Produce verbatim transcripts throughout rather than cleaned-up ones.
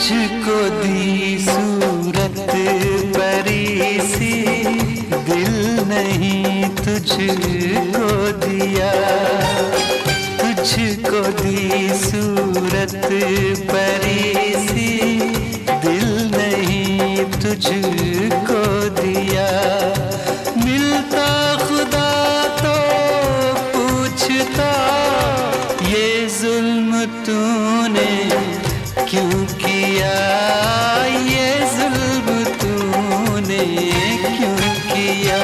तुझको दी सूरत परी सी, दिल नहीं तुझको दिया। तुझको दी सूरत परी सी, दिल नहीं तुझको दिया। मिलता खुदा तो पूछता, ये जुल्म तूने क्यों किया, ये जुल्म तूने क्यों किया।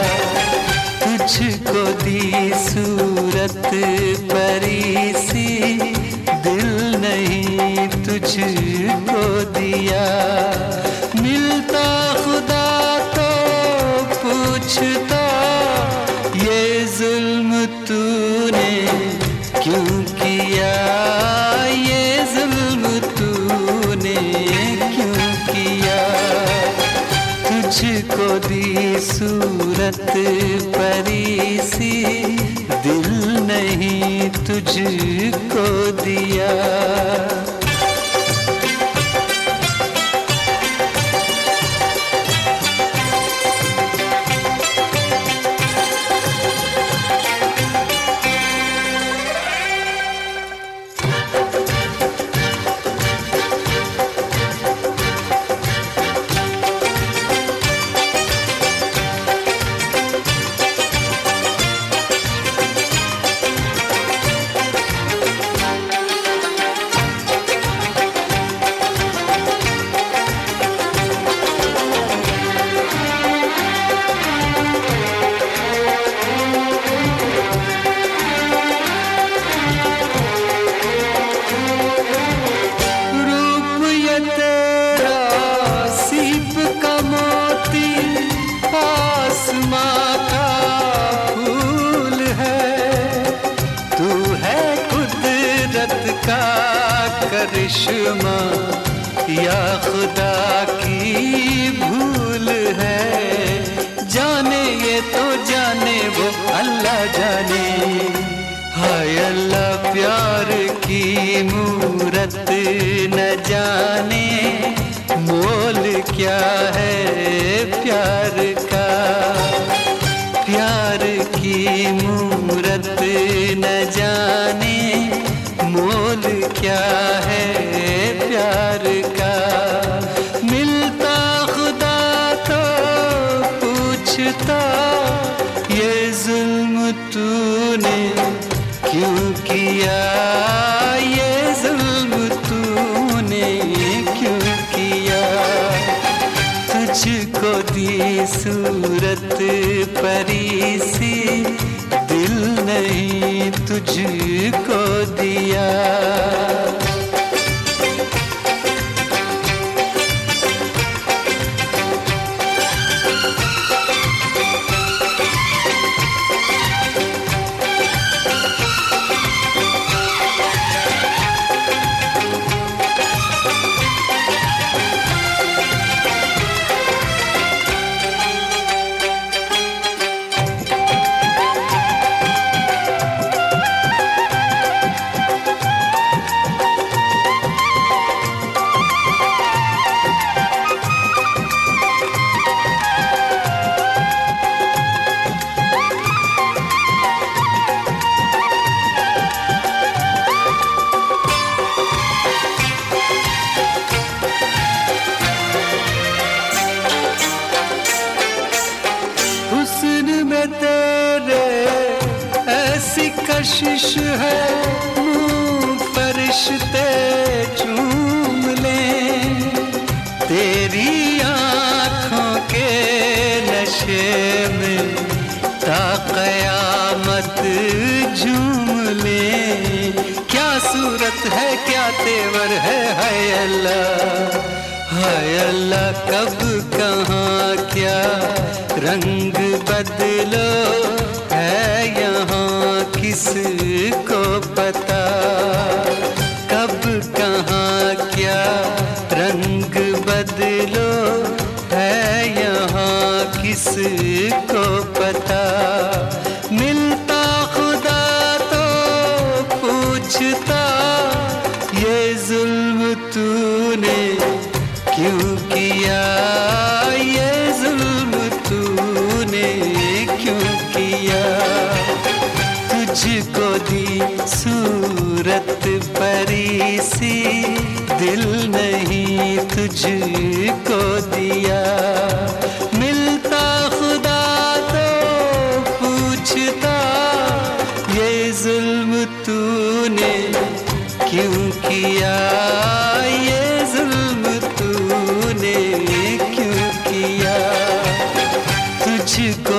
तुझको दी सूरत परी सी, दिल नहीं तुझको दिया। मिलता खुदा तो पूछता, ये जुल्म तूने क्यों किया, ये जुल्म तूने क्यों किया। तुझको दी सूरत परी सी, दिल नहीं तुझको दिया। करिश्मा या खुदा की भूल है, जाने ये तो जाने वो अल्लाह जाने। हाय अल्लाह प्यार की मूरत न जाने, मोल क्या है प्यार का। प्यार की मूरत न जाने, मोल क्या है प्यार का। मिलता खुदा तो पूछता, ये जुल्म तूने क्यों किया, ये जुल्म तूने क्यों किया। तुझको दी सूरत परी सी, दिल नहीं तुझको दिया। कशिश है मुँह फरिश्ते चूम लें, तेरी आँखों के नशे में ता क़यामत झूम लें। क्या सूरत है क्या तेवर है, हाय अल्लाह हाय अल्लाह। कब कहाँ क्या रंग बदलो है यहाँ किसको पता। कब कहाँ क्या रंग बदलो है यहाँ किसको पता। मिलता खुदा तो पूछता, ये ये जुल्म तूने क्यों किया, ये जुल्म तूने क्यों किया। तुझको दी सूरत परी सी, दिल नहीं तुझको दिया। मिलता खुदा तो पूछता, ये जुल्म तूने क्यों किया, ये जुल्म तूने क्यों किया। तुझको